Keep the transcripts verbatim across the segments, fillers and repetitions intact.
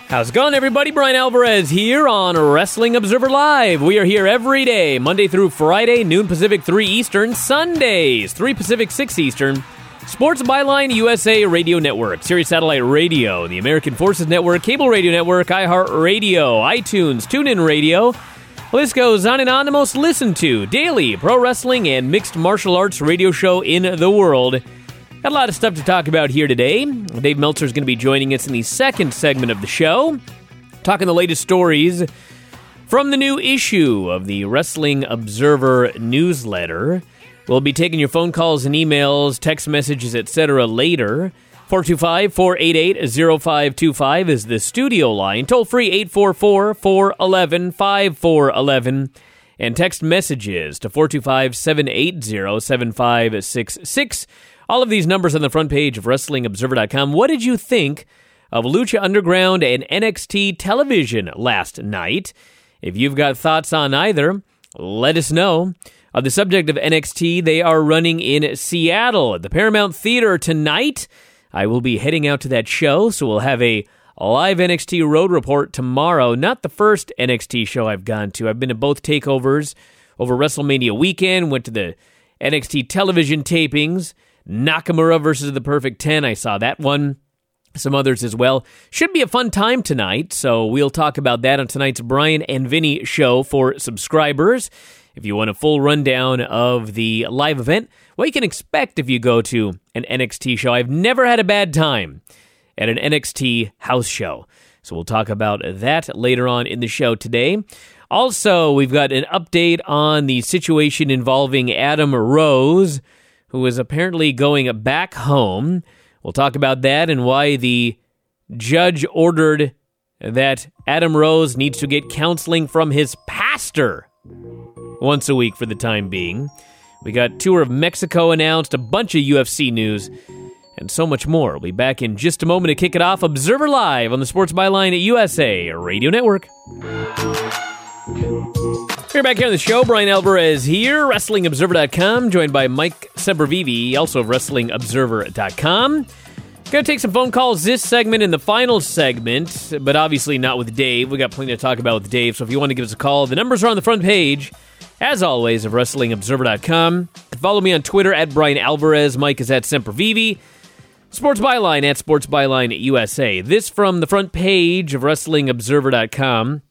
How's it going, everybody? Brian Alvarez here on Wrestling Observer Live. We are here every day, Monday through Friday, noon Pacific, three Eastern, Sundays, three Pacific, six Eastern. Sports Byline U S A Radio Network, Sirius Satellite Radio, the American Forces Network, Cable Radio Network, iHeartRadio, iTunes, TuneIn Radio. The list goes on and on. The most listened to daily pro wrestling and mixed martial arts radio show in the world. Got a lot of stuff to talk about here today. Dave Meltzer is going to be joining us in the second segment of the show, talking the latest stories from the new issue of the Wrestling Observer newsletter. We'll be taking your phone calls and emails, text messages, et cetera later. four two five, four eight eight, zero five two five is the studio line. Toll free eight four four, four one one, five four one one. And text messages to four two five, seven eight zero, seven five six six. All of these numbers on the front page of Wrestling Observer dot com. What did you think of Lucha Underground and N X T television last night? If you've got thoughts on either, let us know. On the subject of N X T, they are running in Seattle at the Paramount Theater tonight. I will be heading out to that show, so we'll have a live N X T road report tomorrow. Not the first N X T show I've gone to. I've been to both takeovers over WrestleMania weekend, went to the N X T television tapings. Nakamura versus the Perfect ten, I saw that one. Some others as well. Should be a fun time tonight, so we'll talk about that on tonight's Brian and Vinny show for subscribers. If you want a full rundown of the live event, what you can expect if you go to an N X T show. I've never had a bad time at an N X T house show, so we'll talk about that later on in the show today. Also, we've got an update on the situation involving Adam Rose, who is apparently going back home. We'll talk about that and why the judge ordered that Adam Rose needs to get counseling from his pastor once a week for the time being. We got Tour of Mexico announced, a bunch of U F C news, and so much more. We'll be back in just a moment to kick it off. Observer Live on the Sports Byline at U S A Radio Network. We're back here on the show. Brian Alvarez here, Wrestling Observer dot com, joined by Mike Sempervive, also of Wrestling Observer dot com. Going to take some phone calls this segment and the final segment, but obviously not with Dave. We got plenty to talk about with Dave, so if you want to give us a call, the numbers are on the front page, as always, of Wrestling Observer dot com. Follow me on Twitter at Brian Alvarez. Mike is at Sempervive. Sports Byline at Sports Byline U S A. This from the front page of Wrestling Observer dot com.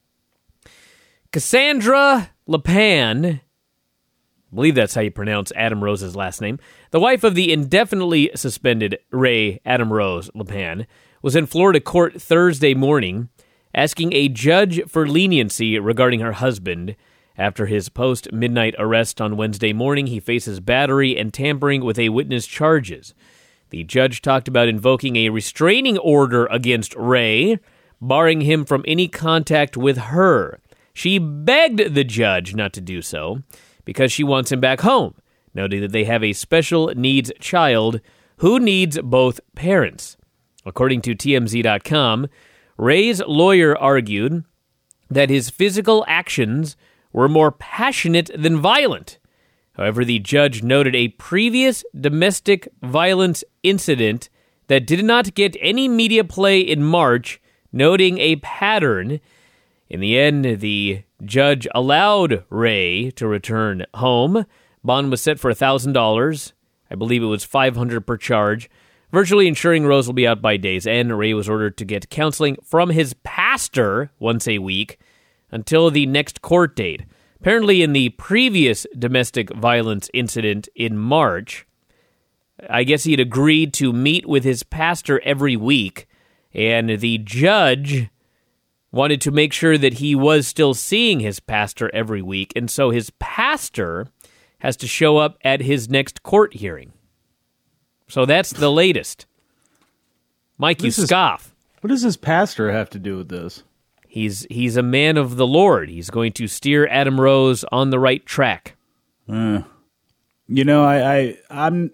Cassandra LePan, I believe that's how you pronounce Adam Rose's last name, the wife of the indefinitely suspended Ray Adam Rose LePan, was in Florida court Thursday morning asking a judge for leniency regarding her husband. After his post-midnight arrest on Wednesday morning, he faces battery and tampering with a witness charges. The judge talked about invoking a restraining order against Ray, barring him from any contact with her. She begged the judge not to do so because she wants him back home, noting that they have a special needs child who needs both parents. According to T M Z dot com, Ray's lawyer argued that his physical actions were more passionate than violent. However, the judge noted a previous domestic violence incident that did not get any media play in March, noting a pattern. In the end, the judge allowed Ray to return home. Bond was set for one thousand dollars. I believe it was five hundred dollars per charge, virtually ensuring Rose will be out by day's end. Ray was ordered to get counseling from his pastor once a week until the next court date. Apparently, in the previous domestic violence incident in March, I guess he had agreed to meet with his pastor every week, and the judge wanted to make sure that he was still seeing his pastor every week, and so his pastor has to show up at his next court hearing. So that's the latest. Mike, you scoff. What does his pastor have to do with this? He's he's a man of the Lord. He's going to steer Adam Rose on the right track. Uh, you know, I, I I'm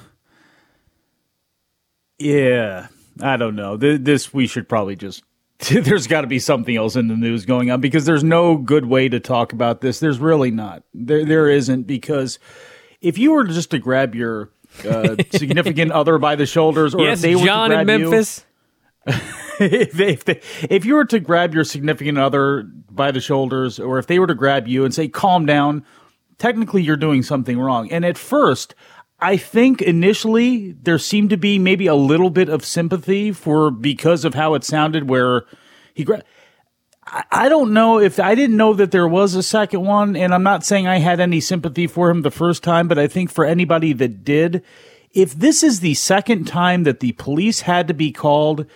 yeah, I don't know. This we should probably just. There's got to be something else in the news going on because there's no good way to talk about this. There's really not. There, there isn't, because if you were just to grab your uh, significant other by the shoulders, or yes, if they were John to grab in Memphis. if, if, they, if you were to grab your significant other by the shoulders, or if they were to grab you and say, calm down, technically you're doing something wrong. And at first, I think initially there seemed to be maybe a little bit of sympathy for, because of how it sounded, where he grabbed. I don't know if I didn't know that there was a second one, and I'm not saying I had any sympathy for him the first time, but I think for anybody that did, if this is the second time that the police had to be called,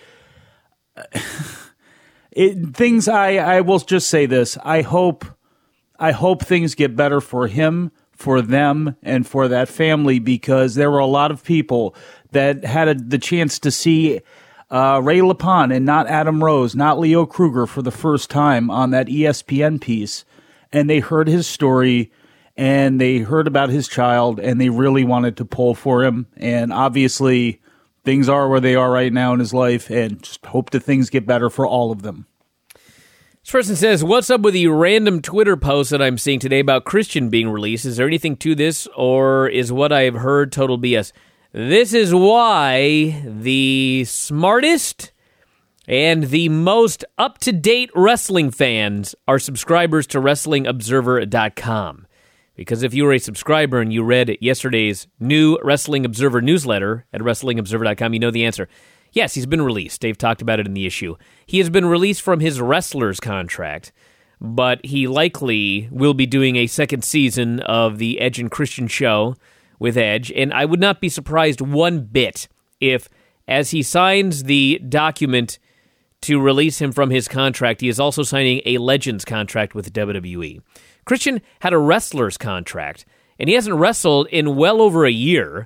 it, things I, I will just say this. I hope, I hope things get better for him, for them, and for that family, because there were a lot of people that had a, the chance to see Uh, Ray LaPon and not Adam Rose, not Leo Kruger for the first time on that E S P N piece. And they heard his story and they heard about his child and they really wanted to pull for him. And obviously things are where they are right now in his life, and just hope that things get better for all of them. This person says, what's up with the random Twitter post that I'm seeing today about Christian being released? Is there anything to this, or is what I've heard total B S? This is why the smartest and the most up-to-date wrestling fans are subscribers to Wrestling Observer dot com. Because if you were a subscriber and you read yesterday's new Wrestling Observer newsletter at Wrestling Observer dot com, you know the answer. Yes, he's been released. Dave talked about it in the issue. He has been released from his wrestler's contract, but he likely will be doing a second season of the Edge and Christian show with Edge, and I would not be surprised one bit if, as he signs the document to release him from his contract, he is also signing a Legends contract with W W E. Christian had a wrestler's contract, and he hasn't wrestled in well over a year.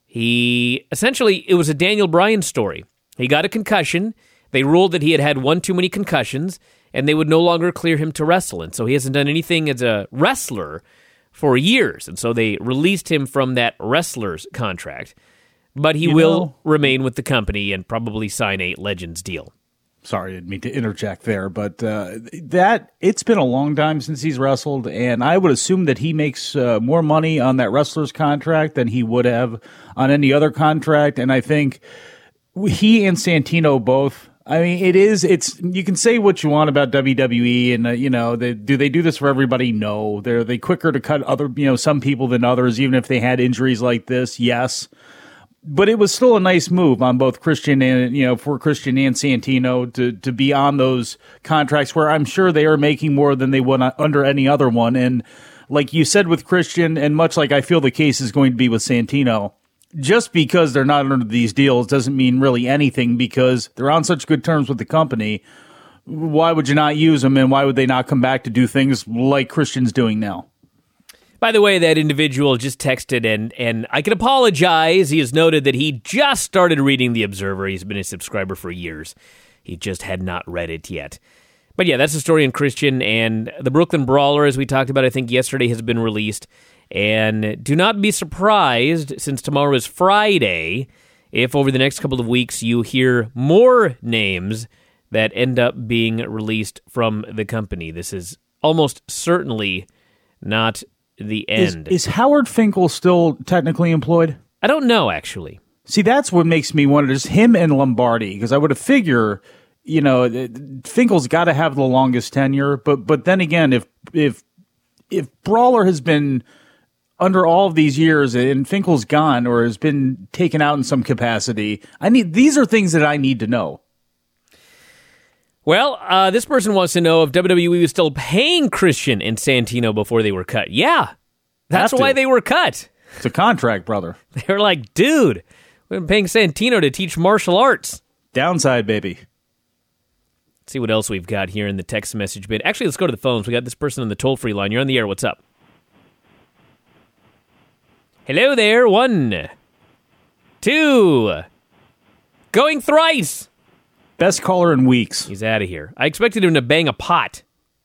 He, essentially, it was a Daniel Bryan story. He got a concussion, they ruled that he had had one too many concussions, and they would no longer clear him to wrestle, and so he hasn't done anything as a wrestler for years, and so they released him from that wrestler's contract. But he you will know, remain with the company and probably sign a Legends deal. Sorry, I didn't mean to interject there, but uh, that it's been a long time since he's wrestled, and I would assume that he makes uh, more money on that wrestler's contract than he would have on any other contract, and I think he and Santino both, I mean, it is, it's, you can say what you want about W W E and, uh, you know, they, do they do this for everybody? No. They're they quicker to cut other, you know, some people than others, even if they had injuries like this. Yes. But it was still a nice move on both Christian and, you know, for Christian and Santino to, to be on those contracts where I'm sure they are making more than they would under any other one. And like you said with Christian, and much like I feel the case is going to be with Santino, just because they're not under these deals doesn't mean really anything, because they're on such good terms with the company. Why would you not use them, and why would they not come back to do things like Christian's doing now? By the way, that individual just texted, and, and I can apologize. He has noted that he just started reading The Observer. He's been a subscriber for years. He just had not read it yet. But yeah, that's the story on Christian, and the Brooklyn Brawler, as we talked about, I think yesterday, has been released. And do not be surprised, since tomorrow is Friday, if over the next couple of weeks you hear more names that end up being released from the company. This is almost certainly not the end. Is, is Howard Finkel still technically employed? I don't know, actually. See, that's what makes me wonder, just him and Lombardi, because I would have figured, you know, Finkel's got to have the longest tenure, but but then again, if if if Brawler has been under all of these years and Finkel's gone or has been taken out in some capacity, I need these are things that I need to know. Well, uh, this person wants to know if W W E was still paying Christian and Santino before they were cut. Yeah, that's why they were cut. It's a contract, brother. They were like, dude, we've been paying Santino to teach martial arts. Downside, baby. Let's see what else we've got here in the text message bit. Actually, let's go to the phones. We got this person on the toll-free line. You're on the air. What's up? Hello there. One. Two. Going thrice. Best caller in weeks. He's out of here. I expected him to bang a pot.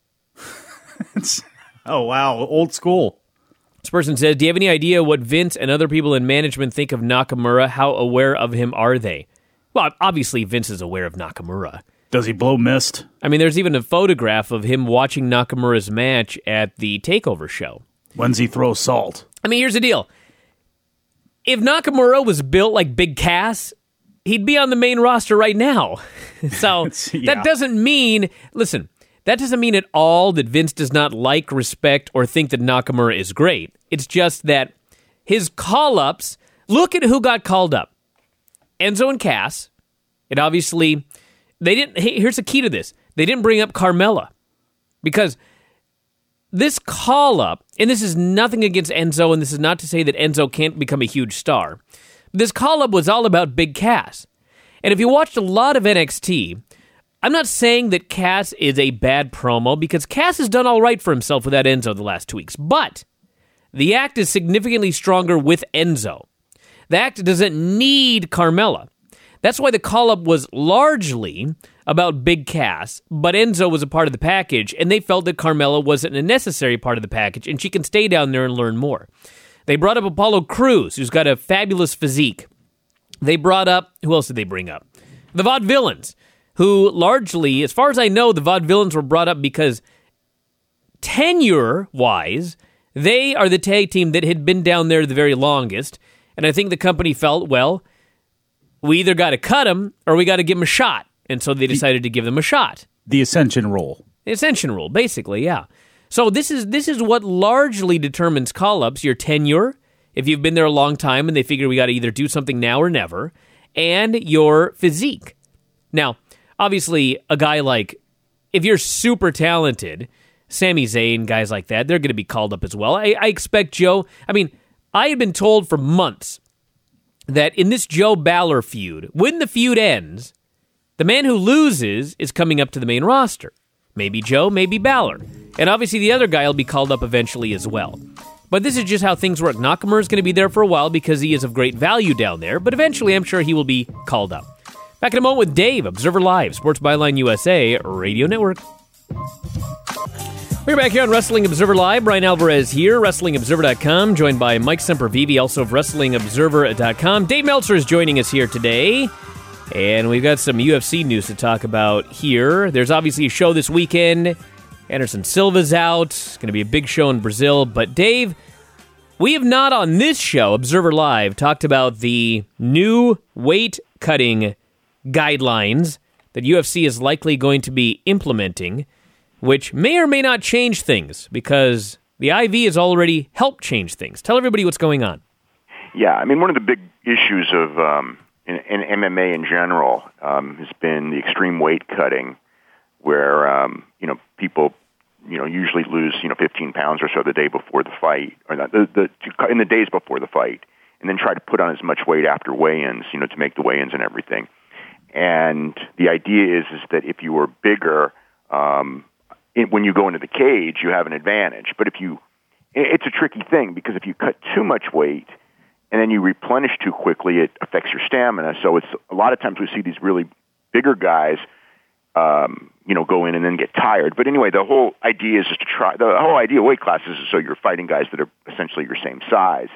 Oh, wow. Old school. This person says, do you have any idea what Vince and other people in management think of Nakamura? How aware of him are they? Well, obviously Vince is aware of Nakamura. Does he blow mist? I mean, there's even a photograph of him watching Nakamura's match at the TakeOver show. When's he throw salt? I mean, here's the deal. If Nakamura was built like Big Cass, he'd be on the main roster right now. So yeah. that doesn't mean, listen, that doesn't mean at all that Vince does not like, respect, or think that Nakamura is great. It's just that his call-ups, look at who got called up. Enzo and Cass. And obviously, they didn't, hey, here's the key to this. They didn't bring up Carmella. Because this call-up, and this is nothing against Enzo, and this is not to say that Enzo can't become a huge star. This call-up was all about Big Cass. And if you watched a lot of N X T, I'm not saying that Cass is a bad promo, because Cass has done all right for himself without Enzo the last two weeks. But the act is significantly stronger with Enzo. The act doesn't need Carmella. That's why the call-up was largely about Big Cass, but Enzo was a part of the package, and they felt that Carmella wasn't a necessary part of the package, and she can stay down there and learn more. They brought up Apollo Crews, who's got a fabulous physique. They brought up, who else did they bring up? The Vaudevillains, who largely, as far as I know, the Vaudevillains were brought up because tenure-wise, they are the tag team that had been down there the very longest, and I think the company felt, well, we either got to cut them or we got to give them a shot, and so they decided to give them a shot. The Ascension rule. The Ascension rule, basically, yeah. So this is this is what largely determines call-ups, your tenure, if you've been there a long time and they figure we got to either do something now or never, and your physique. Now, obviously, a guy like, if you're super talented, Sami Zayn, guys like that, they're going to be called up as well. I, I expect Joe, I mean, I had been told for months that in this Joe Balor feud, when the feud ends, the man who loses is coming up to the main roster. Maybe Joe, maybe Balor. And obviously the other guy will be called up eventually as well. But this is just how things work. Nakamura is going to be there for a while because he is of great value down there, but eventually I'm sure he will be called up. Back in a moment with Dave, Observer Live, Sports Byline U S A Radio Network. We're back here on Wrestling Observer Live. Brian Alvarez here, Wrestling Observer dot com, joined by Mike Sempervive, also of Wrestling Observer dot com. Dave Meltzer is joining us here today, and we've got some U F C news to talk about here. There's obviously a show this weekend. Anderson Silva's out. It's going to be a big show in Brazil. But Dave, we have not on this show, Observer Live, talked about the new weight-cutting guidelines that U F C is likely going to be implementing, which may or may not change things, because the I V has already helped change things. Tell everybody what's going on. Yeah, I mean, one of the big issues of um, in, in M M A in general um, has been the extreme weight cutting, where um, you know people you know usually lose you know fifteen pounds or so the day before the fight, or not, the, the in the days before the fight, and then try to put on as much weight after weigh-ins, you know, to make the weigh-ins and everything. And the idea is is that if you are bigger, um, it, when you go into the cage, you have an advantage. But if you, it, it's a tricky thing, because if you cut too much weight and then you replenish too quickly, it affects your stamina. So it's a lot of times we see these really bigger guys, um, you know, go in and then get tired. But anyway, the whole idea is just to try. The whole idea of weight classes is so you're fighting guys that are essentially your same size.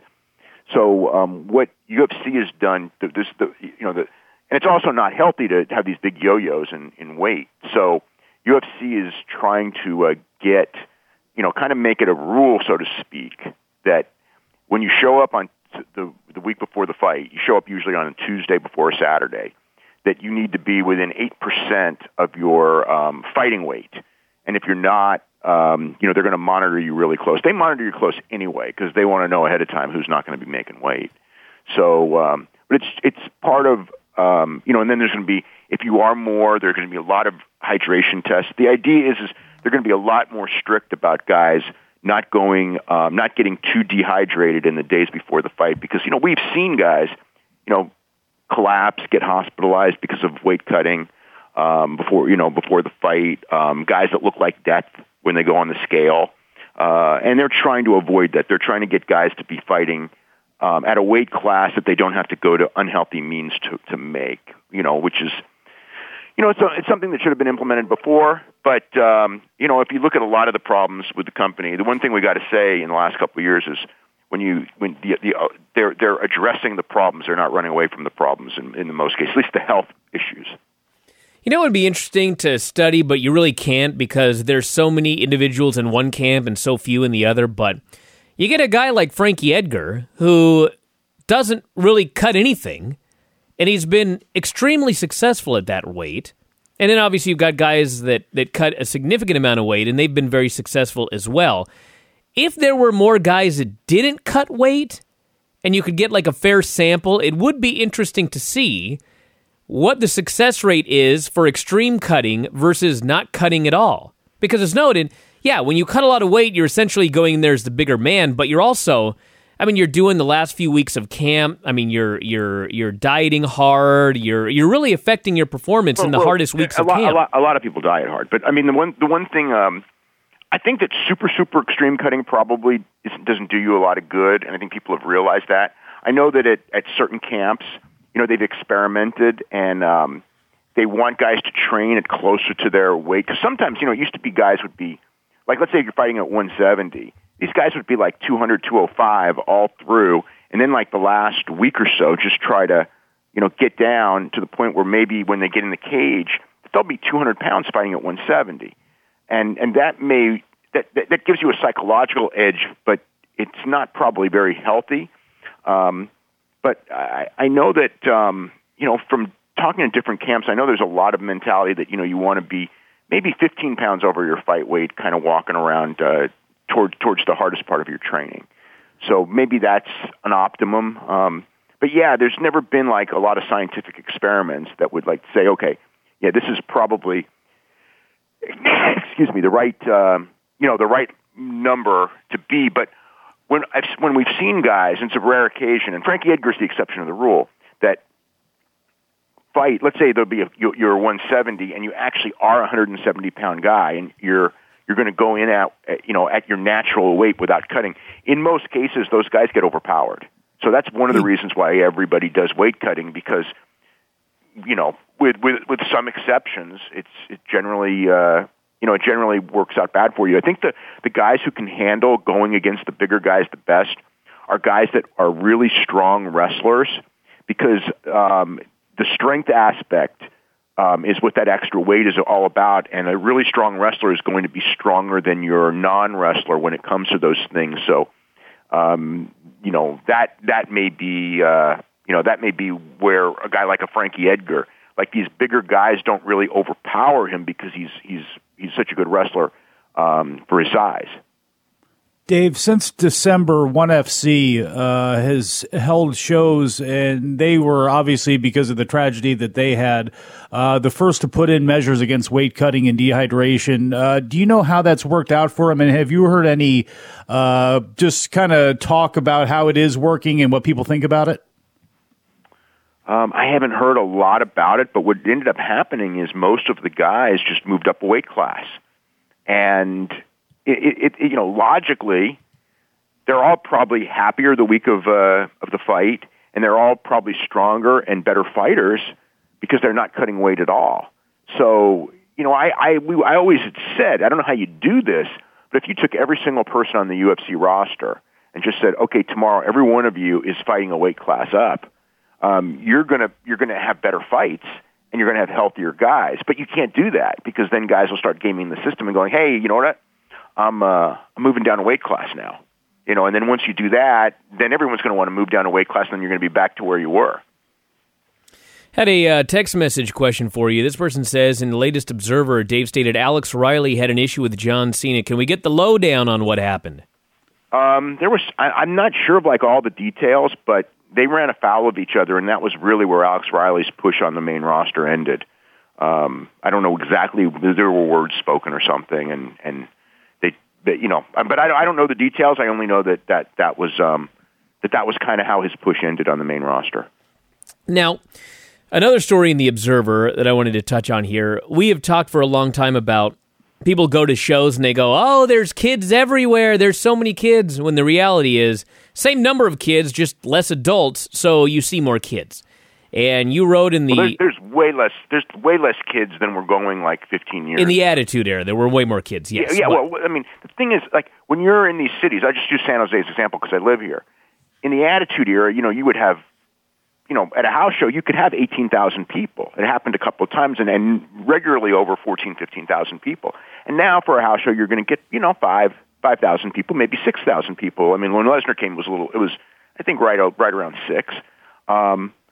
So um, what U F C has done, this, the, you know, the, and it's also not healthy to have these big yo-yos in, in weight. So U F C is trying to uh, get, you know, kind of make it a rule, so to speak, that when you show up on the the week before the fight, you show up usually on a Tuesday before a Saturday, that you need to be within eight percent of your um, fighting weight. And if you're not, um, you know, they're going to monitor you really close. They monitor you close anyway, because they want to know ahead of time who's not going to be making weight. So, um, but it's it's part of, um, you know, and then there's going to be, if you are more, there's going to be a lot of hydration tests. The idea is, is they're going to be a lot more strict about guys not going, um, not getting too dehydrated in the days before the fight, because, you know, we've seen guys, you know, collapse, get hospitalized because of weight cutting um, before, you know, before the fight, um, guys that look like death when they go on the scale. Uh, and they're trying to avoid that. They're trying to get guys to be fighting um, at a weight class that they don't have to go to unhealthy means to, to make, you know, which is, you know, it's, a, it's something that should have been implemented before. But, um, you know, if you look at a lot of the problems with the company, the one thing we got to say in the last couple of years is when you, when the, the, uh, they're, they're addressing the problems, they're not running away from the problems in, in the most cases, at least the health issues. You know, it would be interesting to study, but you really can't, because there's so many individuals in one camp and so few in the other. But you get a guy like Frankie Edgar, who doesn't really cut anything, and he's been extremely successful at that weight. And then obviously you've got guys that, that cut a significant amount of weight, and they've been very successful as well. If there were more guys that didn't cut weight, and you could get like a fair sample, it would be interesting to see what the success rate is for extreme cutting versus not cutting at all. Because as noted, yeah, when you cut a lot of weight, you're essentially going in there as the bigger man, but you're also, I mean, you're doing the last few weeks of camp. I mean, you're you're you're dieting hard. You're you're really affecting your performance well, in the well, hardest weeks a of lot, camp. A lot, a lot of people diet hard, but I mean, the one the one thing um, I think that super super extreme cutting probably isn't, doesn't do you a lot of good, and I think people have realized that. I know that at, at certain camps, you know, they've experimented and um, they want guys to train at closer to their weight. Because sometimes, you know, it used to be guys would be, like, let's say you're fighting at one seventy. These guys would be like two hundred, two oh five all through, and then like the last week or so, just try to, you know, get down to the point where maybe when they get in the cage, they'll be two hundred pounds fighting at one seventy. And and that may, that, that, that gives you a psychological edge, but it's not probably very healthy. Um, but I, I know that, um, you know, from talking to different camps, I know there's a lot of mentality that, you know, you want to be maybe fifteen pounds over your fight weight, kind of walking around uh, toward, towards the hardest part of your training. So maybe that's an optimum. Um, but yeah, there's never been like a lot of scientific experiments that would like say, okay, yeah, this is probably, excuse me, the right, uh, you know, the right number to be. But when I've, when we've seen guys, and it's a rare occasion, and Frankie Edgar's the exception of the rule, that fight, let's say there'll be a, you're one seventy and you actually are a one hundred seventy pound guy, and you're you're going to go in at, you know, at your natural weight without cutting. In most cases, those guys get overpowered. So that's one of the reasons why everybody does weight cutting, because, you know, with with, with some exceptions, it's it generally uh, you know it generally works out bad for you. I think the the guys who can handle going against the bigger guys the best are guys that are really strong wrestlers, because um, the strength aspect um, is what that extra weight is all about, and a really strong wrestler is going to be stronger than your non-wrestler when it comes to those things. So, um, you know, that that may be uh, you know that may be where a guy like a Frankie Edgar, like these bigger guys, don't really overpower him because he's he's he's such a good wrestler um, for his size. Dave, since December, ONE F C uh, has held shows, and they were obviously, because of the tragedy that they had, uh, the first to put in measures against weight cutting and dehydration. Uh, do you know how that's worked out for them? And have you heard any uh, just kind of talk about how it is working and what people think about it? Um, I haven't heard a lot about it, but what ended up happening is most of the guys just moved up a weight class. And It, it, it, you know, logically, they're all probably happier the week of uh, of the fight, and they're all probably stronger and better fighters because they're not cutting weight at all. So, you know, I I, we, I always had said, I don't know how you do this, but if you took every single person on the U F C roster and just said, okay, tomorrow every one of you is fighting a weight class up, um, you're gonna you're gonna have better fights, and you're gonna have healthier guys. But you can't do that, because then guys will start gaming the system and going, hey, you know what? I'm uh, I'm moving down a weight class now, you know, and then once you do that, then everyone's going to want to move down a weight class, and then you're going to be back to where you were. Had a uh, text message question for you. This person says, in the latest Observer, Dave stated Alex Riley had an issue with John Cena. Can we get the lowdown on what happened? Um, there was, I, I'm not sure of like all the details, but they ran afoul of each other, and that was really where Alex Riley's push on the main roster ended. Um, I don't know exactly, there were words spoken or something, and and. That, you know, but I, I don't know the details. I only know that that, that was um, that that was kind of how his push ended on the main roster. Now, another story in the Observer that I wanted to touch on here. We have talked for a long time about people go to shows and they go, "Oh, there's kids everywhere. There's so many kids." When the reality is, same number of kids, just less adults. So you see more kids. And you wrote in the well, there's, there's way less there's way less kids than were going like fifteen years in the Attitude Era. There were way more kids. Yes. Yeah. yeah well, I mean, the thing is, like when you're in these cities, I just use San Jose as an example because I live here. In the Attitude Era, you know, you would have, you know, at a house show, you could have eighteen thousand people. It happened a couple of times, and, and regularly over fourteen, fifteen thousand people. And now for a house show, you're going to get, you know, five five thousand people, maybe six thousand people. I mean, when Lesnar came, it was a little, it was I think right right around six. Um,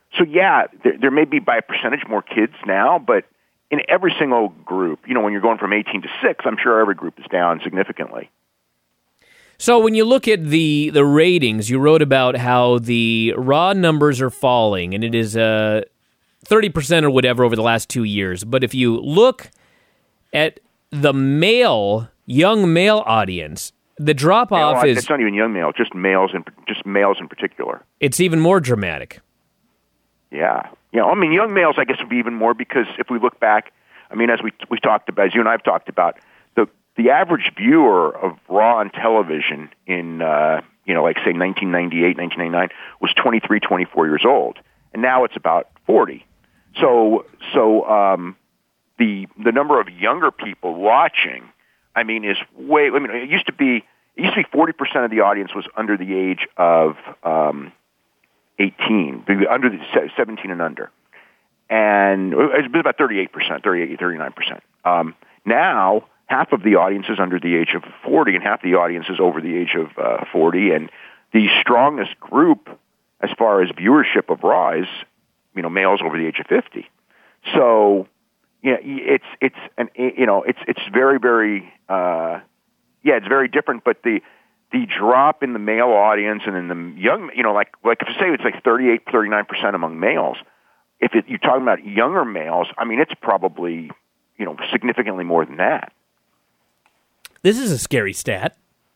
so yeah, there, there may be by a percentage more kids now, but in every single group, you know, when you're going from eighteen to six, I'm sure every group is down significantly. So when you look at the, the ratings, you wrote about how the raw numbers are falling, and it is uh, thirty percent or whatever over the last two years. But if you look at the male, young male audience, the drop-off no, is... It's not even young male, just males, in, just males in particular. It's even more dramatic. Yeah. You know, I mean, young males, I guess, would be even more because if we look back, I mean, as we we talked about, as you and I have talked about, the the average viewer of Raw on television in, uh, you know, like, say, nineteen ninety-eight, nineteen ninety-nine was twenty-three, twenty-four years old. And now it's about forty. So, so um, the the number of younger people watching, I mean, is way, I mean, it used to be, it used to be forty percent of the audience was under the age of um, eighteen, under the seventeen and under. And it's been about thirty-eight percent, thirty-eight, thirty-nine percent. Um, now, half of the audience is under the age of forty, and half the audience is over the age of uh, forty. And the strongest group, as far as viewership of Raw, is, you know, males over the age of fifty. So, yeah, it's it's an you know it's it's very very uh, yeah it's very different. But the the drop in the male audience and in the young, you know, like like if you say it's like thirty-eight, thirty-nine percent among males. If it, you're talking about younger males, I mean, it's probably, you know, significantly more than that. This is a scary stat.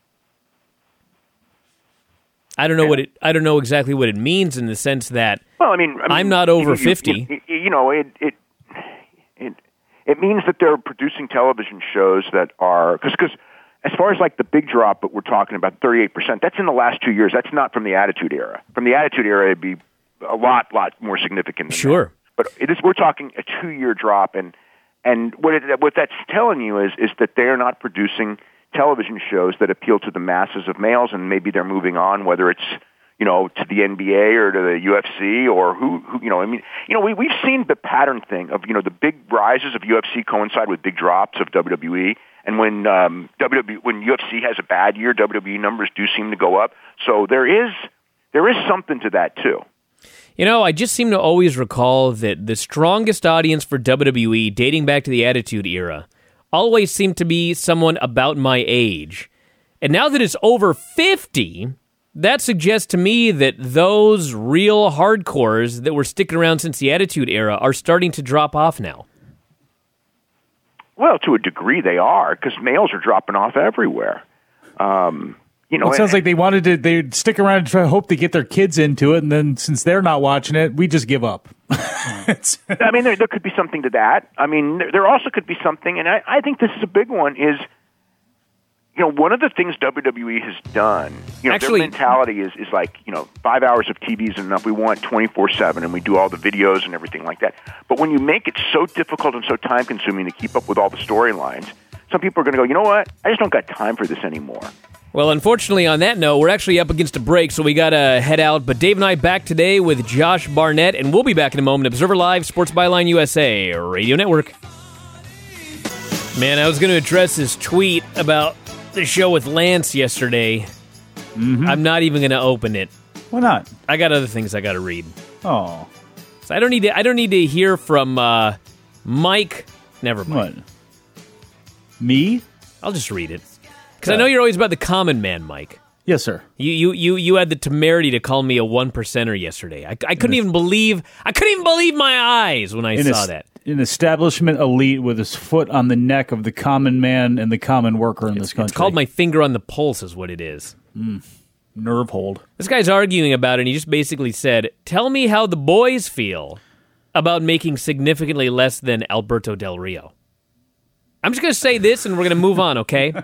I don't know yeah. what it. I don't know exactly what it means in the sense that well, I mean, I mean I'm not over you, fifty. You, you, you know, it it it it means that they're producing television shows that are because because as far as like the big drop that we're talking about, thirty-eight percent. That's in the last two years. That's not from the Attitude Era. From the Attitude Era, it'd be a lot, lot more significant than sure. that. But it is, we're talking a two-year drop, and and what it, what that's telling you is is that they're not producing television shows that appeal to the masses of males, and maybe they're moving on, whether it's, you know, to the N B A or to the U F C or who, who you know, I mean, you know, we we've seen the pattern thing of, you know, the big rises of U F C coincide with big drops of W W E, and when um, W W E, when U F C has a bad year, W W E numbers do seem to go up. So there is there is something to that too. You know, I just seem to always recall that the strongest audience for W W E, dating back to the Attitude Era, always seemed to be someone about my age. And now that it's over fifty, that suggests to me that those real hardcores that were sticking around since the Attitude Era are starting to drop off now. Well, to a degree they are, because males are dropping off everywhere. Um You know, well, it sounds like they wanted to. They'd stick around and try to hope to get their kids into it, and then since they're not watching it, we just give up. I mean, there, there could be something to that. I mean, there, there also could be something, and I, I think this is a big one. Is you know, one of the things W W E has done. You know, Actually, their mentality is is like, you know, five hours of T V is enough. We want twenty-four seven, and we do all the videos and everything like that. But when you make it so difficult and so time consuming to keep up with all the storylines, some people are going to go, you know what? I just don't got time for this anymore. Well, unfortunately, on that note, we're actually up against a break, so we got to head out. But Dave and I back today with Josh Barnett, and we'll be back in a moment. Observer Live, Sports Byline U S A, Radio Network. Man, I was going to address this tweet about the show with Lance yesterday. Mm-hmm. I'm not even going to open it. Why not? I got other things I got to read. Oh, so I don't need to. I don't need to hear from uh, Mike. Never mind. What? Me? I'll just read it. Because I know you're always about the common man, Mike. Yes, sir. You you you you had the temerity to call me a one percenter yesterday. I, I couldn't even believe I couldn't even believe my eyes when I in saw a, that. An establishment elite with his foot on the neck of the common man and the common worker in It's, this country. it's called my finger on the pulse, is what it is. Mm. Nerve hold. This guy's arguing about it, and he just basically said, "Tell me how the boys feel about making significantly less than Alberto Del Rio." I'm just going to say this, and we're going to move on, okay?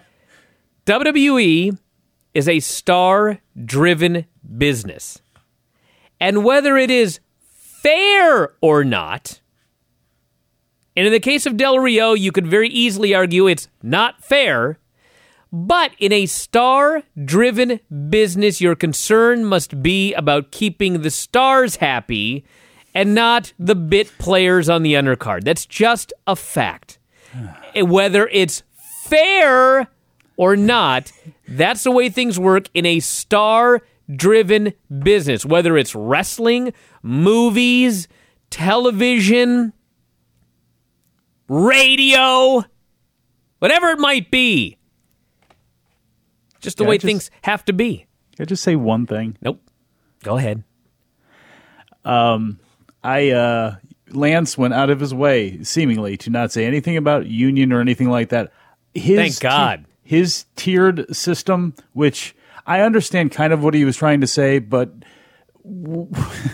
W W E is a star-driven business. And whether it is fair or not, and in the case of Del Rio, you could very easily argue it's not fair, but in a star-driven business, your concern must be about keeping the stars happy and not the bit players on the undercard. That's just a fact. Whether it's fair or not, that's the way things work in a star driven business, whether it's wrestling, movies, television, radio, whatever it might be. Just the Can I way just- things have to be. Can I just say one thing? Nope. Go ahead. I uh, Lance went out of his way, seemingly, to not say anything about union or anything like that. His Thank God. T- his tiered system, which I understand kind of what he was trying to say, but w-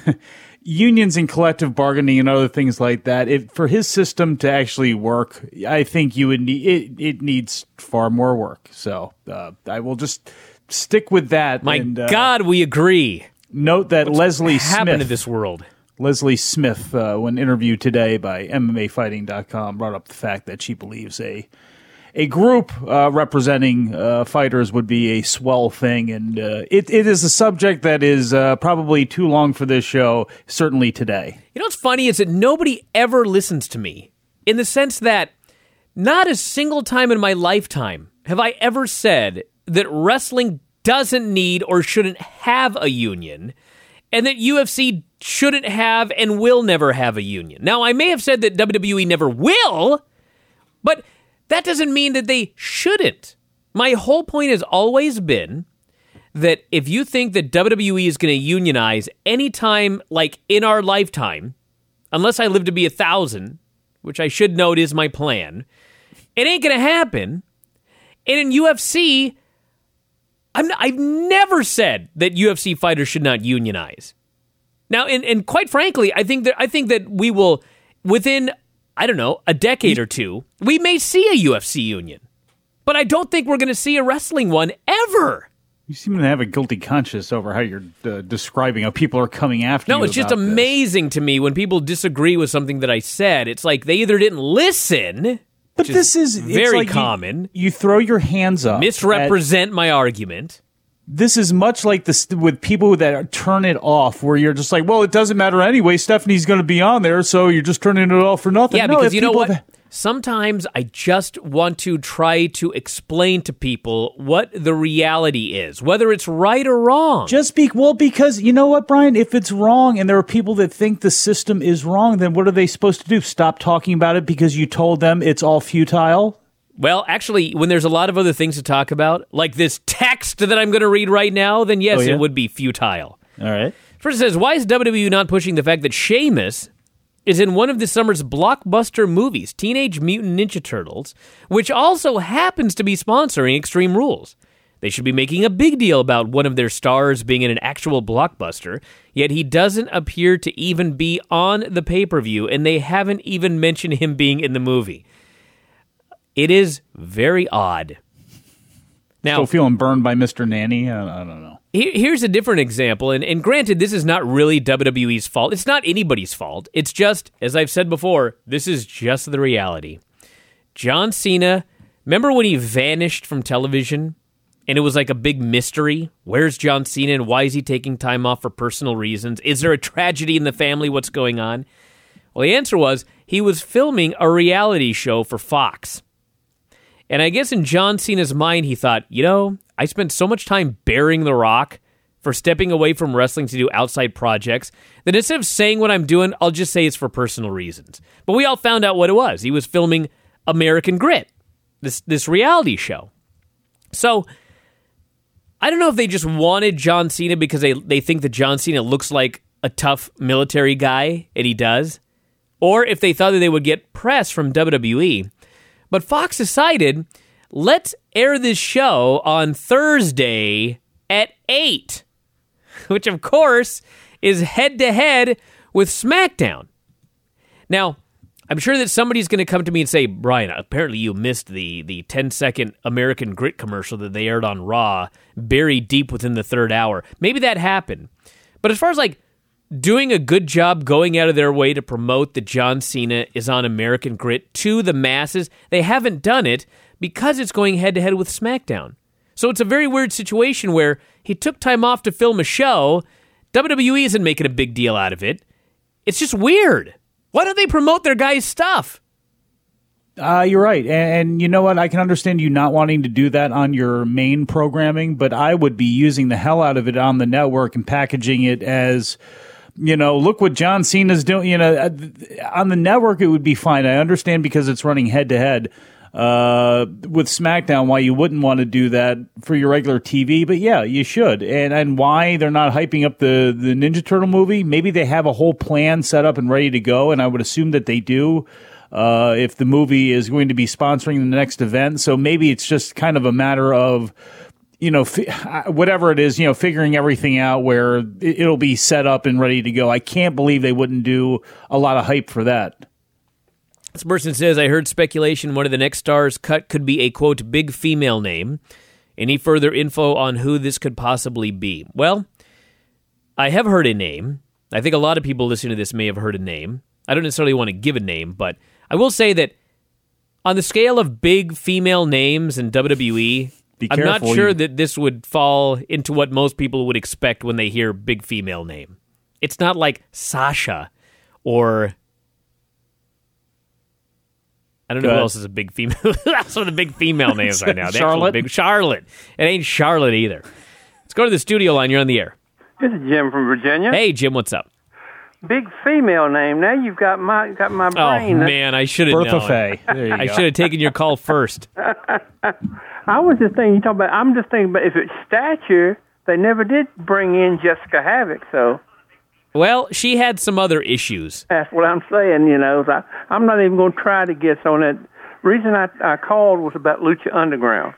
unions and collective bargaining and other things like that, it, for his system to actually work, I think you would need it. It needs far more work. So uh, I will just stick with that. My and, uh, God, we agree. Note that Leslie Happened Smith. to this world. Leslie Smith, uh, when interviewed today by M M A Fighting dot com, brought up the fact that she believes a a group uh, representing uh, fighters would be a swell thing, and uh, it, it is a subject that is uh, probably too long for this show, certainly today. You know what's funny is that nobody ever listens to me, in the sense that not a single time in my lifetime have I ever said that wrestling doesn't need or shouldn't have a union, and that U F C shouldn't have and will never have a union. Now, I may have said that W W E never will, but that doesn't mean that they shouldn't. My whole point has always been that if you think that W W E is going to unionize anytime, like in our lifetime, unless I live to be a thousand, which I should note is my plan, it ain't going to happen. And in U F C, I'm, I've never said that U F C fighters should not unionize. Now, and, and quite frankly, I think that I think that we will, within, I don't know, a decade or two, we may see a U F C union. But I don't think we're going to see a wrestling one ever. You seem to have a guilty conscience over how you're uh, describing how people are coming after you. No, it's just about this. amazing to me when people disagree with something that I said. It's like they either didn't listen, But which this is is it's very like you- common, You, throw your hands up. misrepresent my argument. This is much like this with people that turn it off, where you're just like, well, it doesn't matter anyway. Stephanie's going to be on there, so you're just turning it off for nothing. Yeah, No, because if you know people what? have- Sometimes I just want to try to explain to people what the reality is, whether it's right or wrong. Just be well, because you know what, Brian? If it's wrong and there are people that think the system is wrong, then what are they supposed to do? Stop talking about it because you told them it's all futile? Well, actually, when there's a lot of other things to talk about, like this text that I'm going to read right now, then yes, Oh, yeah? it would be futile. All right. First, it says, why is W W E not pushing the fact that Sheamus is in one of this summer's blockbuster movies, Teenage Mutant Ninja Turtles, which also happens to be sponsoring Extreme Rules? They should be making a big deal about one of their stars being in an actual blockbuster, yet he doesn't appear to even be on the pay-per-view, and they haven't even mentioned him being in the movie. It is very odd. Now, Still feeling burned by Mister Nanny? I, I don't know. Here- Here's a different example, and, and granted, this is not really W W E's fault. It's not anybody's fault. It's just, as I've said before, this is just the reality. John Cena, remember when he vanished from television, and it was like a big mystery? Where's John Cena, and why is he taking time off for personal reasons? Is there a tragedy in the family? What's going on? Well, the answer was he was filming a reality show for Fox. And I guess in John Cena's mind, he thought, you know, I spent so much time burying The Rock for stepping away from wrestling to do outside projects that instead of saying what I'm doing, I'll just say it's for personal reasons. But we all found out what it was. He was filming American Grit, this this reality show. So I don't know if they just wanted John Cena because they, they think that John Cena looks like a tough military guy, and he does, or if they thought that they would get press from W W E. But Fox decided, let's air this show on Thursday at eight, which, of course, is head-to-head with SmackDown. Now, I'm sure that somebody's going to come to me and say, Brian, apparently you missed the the ten-second American Grit commercial that they aired on Raw, buried deep within the third hour. Maybe that happened. But as far as, like, doing a good job going out of their way to promote that John Cena is on American Grit to the masses, they haven't done it because it's going head-to-head with SmackDown. So it's a very weird situation where he took time off to film a show. W W E isn't making a big deal out of it. It's just weird. Why don't they promote their guys' stuff? Uh, you're right. And, and you know what? I can understand you not wanting to do that on your main programming, but I would be using the hell out of it on the network and packaging it as, you know, look what John Cena's doing. You know, on the network, it would be fine. I understand because it's running head to head uh, with SmackDown why you wouldn't want to do that for your regular T V. But yeah, you should. And and why they're not hyping up the, the Ninja Turtle movie? Maybe they have a whole plan set up and ready to go. And I would assume that they do. Uh, if the movie is going to be sponsoring the next event. So maybe it's just kind of a matter of, you know, fi- whatever it is, you know, figuring everything out where it'll be set up and ready to go. I can't believe they wouldn't do a lot of hype for that. This person says, I heard speculation one of the next stars cut could be a, quote, big female name. Any further info on who this could possibly be? Well, I have heard a name. I think a lot of people listening to this may have heard a name. I don't necessarily want to give a name, but I will say that on the scale of big female names in W W E, Be I'm not careful, sure you- that this would fall into what most people would expect when they hear big female name. It's not like Sasha or I don't know Go who ahead. else is a big female. That's one of the big female names right now. The actual Charlotte? Big, Charlotte. It ain't Charlotte either. Let's go to the studio line. You're on the air. This is Jim from Virginia. Hey, Jim, what's up? Big female name. Now you've got my got my Oh, brain. man, I should have Bertha known. Faye. There you I go. should have taken your call first. I was just thinking. You talk about. I'm just thinking about if it's stature. They never did bring in Jessica Havoc, so Well, she had some other issues. that's what I'm saying. You know, I, I'm not even going to try to guess on it. Reason I, I called was about Lucha Underground.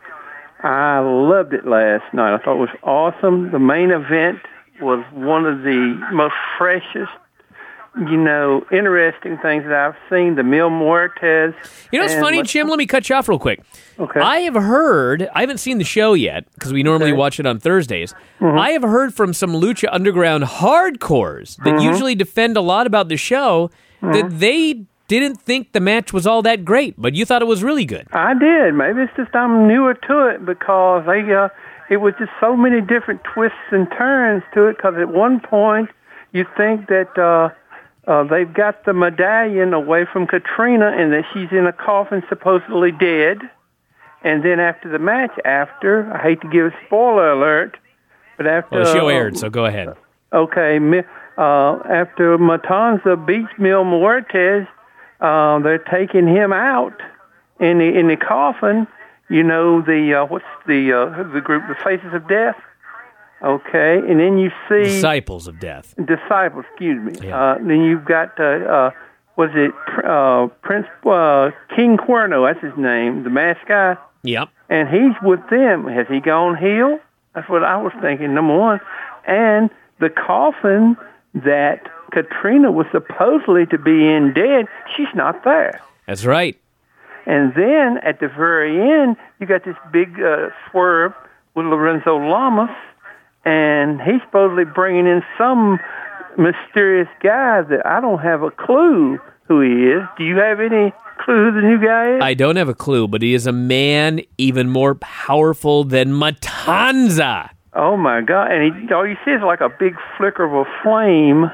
I loved it last night. I thought it was awesome. The main event was one of the most freshest, you know, interesting things that I've seen. The Mil Muertes. You know what's and funny, what- Jim? Let me cut you off real quick. Okay. I have heard, I haven't seen the show yet, because we normally Okay. watch it on Thursdays. Mm-hmm. I have heard from some Lucha Underground hardcores that Mm-hmm. usually defend a lot about the show that they didn't think the match was all that great, but you thought it was really good. I did. Maybe it's just I'm newer to it because they, uh, it was just so many different twists and turns to it. Because at one point you think that uh, uh, they've got the medallion away from Katrina and that she's in a coffin, supposedly dead. And then after the match, after I hate to give a spoiler alert, but after Well, the show uh, aired, so go ahead. Okay, mi- uh, after Matanza beats Mil Muertes, uh, they're taking him out in the in the coffin. You know the uh, what's the uh, the group, the Faces of Death. Okay, and then you see Disciples of Death. disciples. Excuse me. Yeah. Uh, then you've got uh, uh, was it uh, Prince uh, King Cuerno? That's his name, the masked guy. Yep. And he's with them. Has he gone heel? That's what I was thinking, number one. And the coffin that Katrina was supposedly to be in dead, she's not there. That's right. And then at the very end, you got this big uh, swerve with Lorenzo Lamas, and he's supposedly bringing in some mysterious guy that I don't have a clue who he is. Do you have any clue who the new guy is? I don't have a clue, but he is a man even more powerful than Matanza. Oh my God! And he, all you see is like a big flicker of a flame.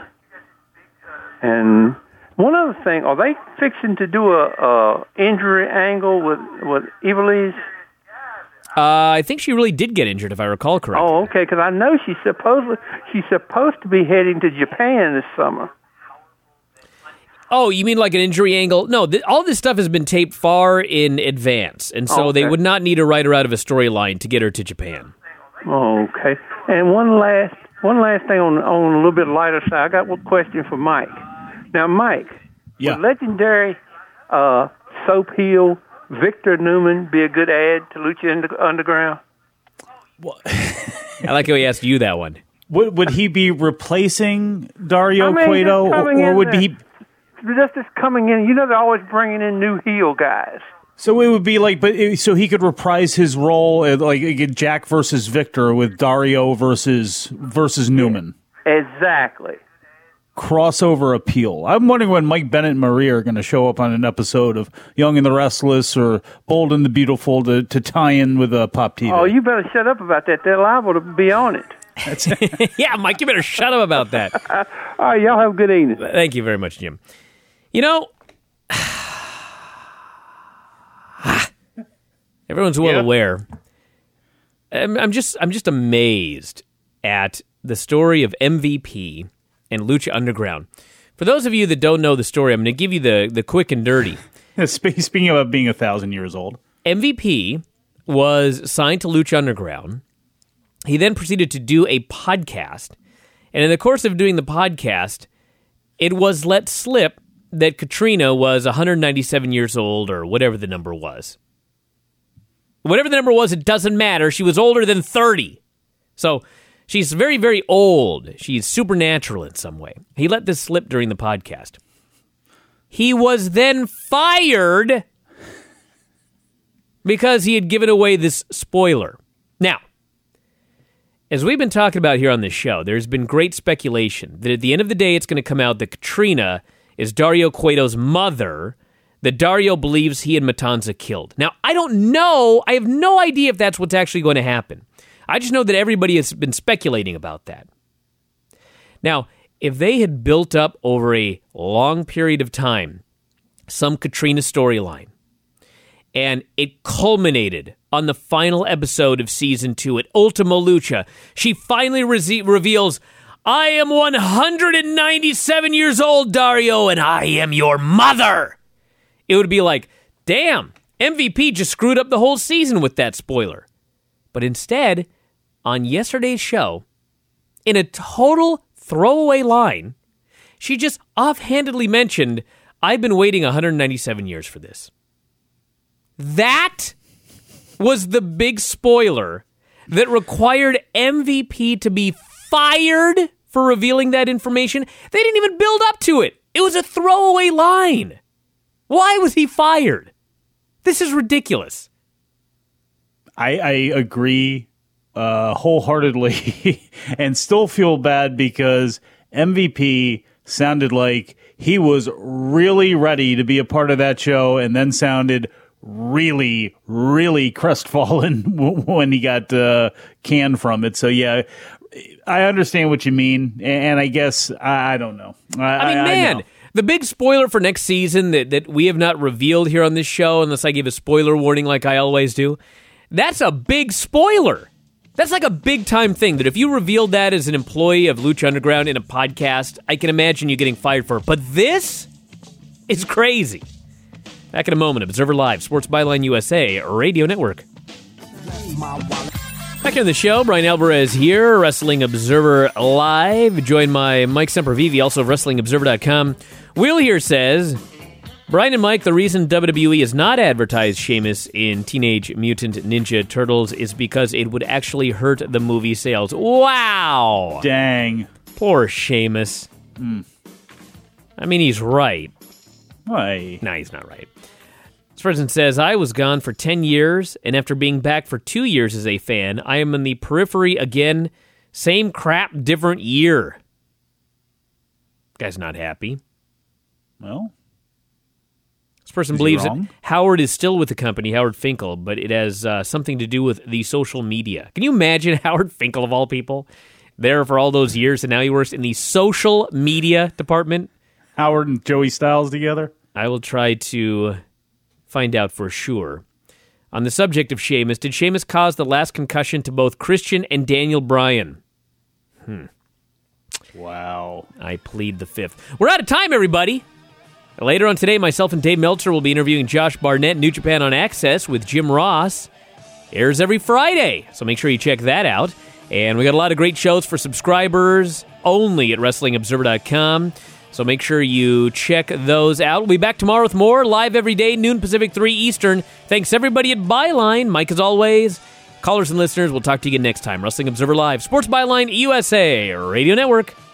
And one other thing, are they fixing to do a, a injury angle with with Ivelisse? Uh, I think she really did get injured, if I recall correctly. Oh, okay. Because I know she's supposed she's supposed to be heading to Japan this summer. Oh, you mean like an injury angle? No, th- all this stuff has been taped far in advance, and so Oh, they okay. would not need to write her out of a storyline to get her to Japan. Oh, okay. And one last one last thing on on a little bit lighter side. I got one question for Mike. Now, Mike, Yeah. would legendary uh, soap heel Victor Newman be a good add to Lucha Under- Underground? I like how he asked you that one. Would, would he be replacing Dario I mean, Cueto, just or, coming or in would there. he? Just just coming in. You know they're always bringing in new heel guys. So it would be like, but it, so he could reprise his role, uh, like again, Jack versus Victor with Dario versus versus Newman. Exactly. Crossover appeal. I'm wondering when Mike Bennett and Maria are going to show up on an episode of Young and the Restless or Bold and the Beautiful to, to tie in with uh, Pop T V. Oh, you better shut up about that. They're liable to be on it. Yeah, Mike, you better shut up about that. All right, y'all have a good evening. Thank you very much, Jim. You know, everyone's well Yeah. aware. I'm, I'm just I'm just amazed at the story of M V P and Lucha Underground. For those of you that don't know the story, I'm going to give you the, the quick and dirty. Speaking of being a thousand years old, M V P was signed to Lucha Underground. He then proceeded to do a podcast. And in the course of doing the podcast, it was let slip that Katrina was one hundred ninety-seven years old, or whatever the number was. Whatever the number was, it doesn't matter. She was older than thirty. So she's very, very old. She's supernatural in some way. He let this slip during the podcast. He was then fired because he had given away this spoiler. Now, as we've been talking about here on this show, there's been great speculation that at the end of the day, it's going to come out that Katrina is Dario Cueto's mother, that Dario believes he and Matanza killed. Now, I don't know. I have no idea if that's what's actually going to happen. I just know that everybody has been speculating about that. Now, if they had built up over a long period of time some Katrina storyline, and it culminated on the final episode of season two at Ultima Lucha, she finally re- reveals, I am one hundred ninety-seven years old, Dario, and I am your mother. It would be like, damn, M V P just screwed up the whole season with that spoiler. But instead, on yesterday's show, in a total throwaway line, she just offhandedly mentioned, I've been waiting one hundred ninety-seven years for this. That was the big spoiler that required M V P to be fired for revealing that information. They didn't even build up to it. It was a throwaway line. Why was he fired? This is ridiculous. I, I agree uh, wholeheartedly and still feel bad because M V P sounded like he was really ready to be a part of that show and then sounded really, really crestfallen when he got uh, canned from it. So, yeah, I understand what you mean, and I guess, I, I don't know. I, I mean, I, man, I know. The big spoiler for next season that, that we have not revealed here on this show, unless I give a spoiler warning like I always do, that's a big spoiler. That's like a big-time thing, that if you revealed that as an employee of Lucha Underground in a podcast, I can imagine you getting fired for it. But this is crazy. Back in a moment, Observer Live, Sports Byline U S A, Radio Network. Back in the show, Brian Alvarez here, Wrestling Observer Live, joined by Mike Sempervive, also of Wrestling Observer dot com. Will here says, Brian and Mike, the reason W W E has not advertised Sheamus in Teenage Mutant Ninja Turtles is because it would actually hurt the movie sales. Wow! Dang. Poor Sheamus. Mm. I mean, he's right. Why? No, he's not right. This person says, I was gone for ten years, and after being back for two years as a fan, I am in the periphery again. Same crap, different year. Guy's not happy. Well, this person is believes he that wrong? Howard is still with the company, Howard Finkel, but it has uh, something to do with the social media. Can you imagine Howard Finkel, of all people, there for all those years, and now he works in the social media department? Howard and Joey Styles together? I will try to find out for sure. On the subject of Sheamus, did Sheamus cause the last concussion to both Christian and Daniel Bryan? Hmm. Wow. I plead the fifth. We're out of time, everybody. Later on today, myself and Dave Meltzer will be interviewing Josh Barnett, New Japan on Access with Jim Ross. Airs every Friday, so make sure you check that out. And we got a lot of great shows for subscribers only at Wrestling Observer dot com. So make sure you check those out. We'll be back tomorrow with more, live every day, noon Pacific, three Eastern. Thanks everybody at Byline. Mike, as always. Callers and listeners, we'll talk to you again next time. Wrestling Observer Live, Sports Byline U S A, Radio Network.